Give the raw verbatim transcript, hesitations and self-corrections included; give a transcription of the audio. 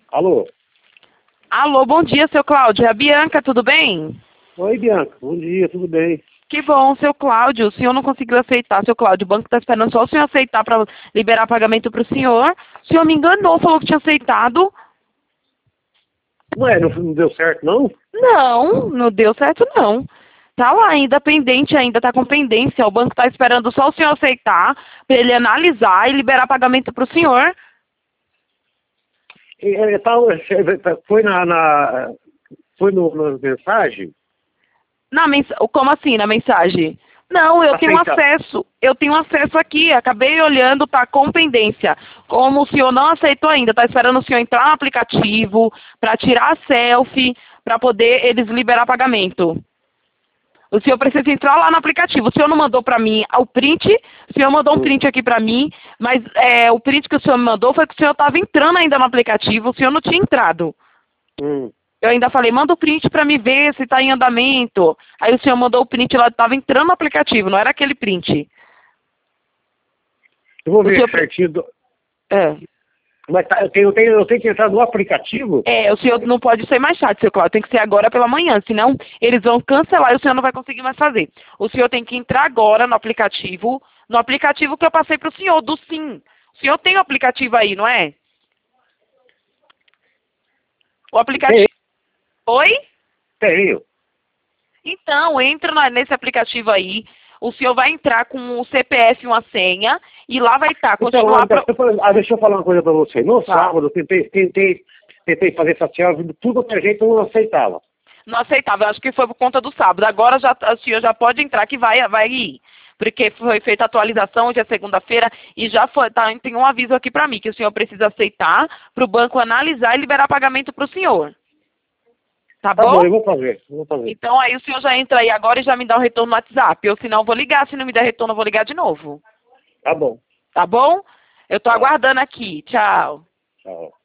Alô? Alô, bom dia, seu Cláudio. É a Bianca, tudo bem? Oi, Bianca. Bom dia, tudo bem? Que bom, seu Cláudio. O senhor não conseguiu aceitar, seu Cláudio. O banco está esperando só o senhor aceitar para liberar pagamento para o senhor. O senhor me enganou, falou que tinha aceitado. Ué, não, não deu certo, não? Não, não deu certo, não. Tá lá ainda pendente, ainda tá com pendência. O banco está esperando só o senhor aceitar para ele analisar e liberar pagamento para o senhor. E, é, tá, foi na, na foi no, na mensagem? Na mens... Como assim, na mensagem? Não, eu tenho Aceitar. acesso. Eu tenho acesso aqui. Acabei olhando, tá com pendência. Como o senhor não aceitou ainda, tá esperando o senhor entrar no aplicativo para tirar a selfie, para poder eles liberar pagamento. O senhor precisa entrar lá no aplicativo. O senhor não mandou para mim o print, o senhor mandou um Hum, print aqui para mim, mas é, o print que o senhor me mandou foi que o senhor estava entrando ainda no aplicativo, o senhor não tinha entrado. hum. Eu ainda falei, manda o print para me ver se está em andamento. Aí o senhor mandou o print lá, estava entrando no aplicativo, não era aquele print. Eu vou O ver senhor... certinho. do- É. Mas tá, eu, tenho, eu, tenho, eu tenho que entrar no aplicativo? é, o senhor não pode ser mais chato, seu Cláudio, tem que ser agora pela manhã, senão eles vão cancelar e o senhor não vai conseguir mais fazer. O senhor tem que entrar agora no aplicativo, no aplicativo que eu passei para o senhor, do Sim. O senhor tem o aplicativo aí, não é? O Tenho, aplicativo... Oi? tenho. Então, entra na- nesse aplicativo aí, o senhor vai entrar com o C P F e uma senha, e lá vai estar, Então, continuar... ah, Pro... deixa eu falar ah, deixa eu falar uma coisa pra você. No Tá. sábado, eu tentei, tentei, tentei fazer essa selfie, tudo que a gente não aceitava. Não aceitava, eu acho que foi por conta do sábado. Agora já, o senhor já pode entrar que vai, vai ir. Porque foi feita a atualização, hoje é segunda-feira, e já foi, tá, tem um aviso aqui para mim, que o senhor precisa aceitar para o banco analisar e liberar pagamento para o senhor. Tá Tá bom, bom? eu vou fazer, eu vou fazer. Então aí o senhor já entra aí agora e já me dá o retorno no WhatsApp. Ou senão eu vou ligar, se não me der retorno eu vou ligar de novo. Tá bom. Tá bom? Eu tô Tá, aguardando aqui. Tchau. tchau.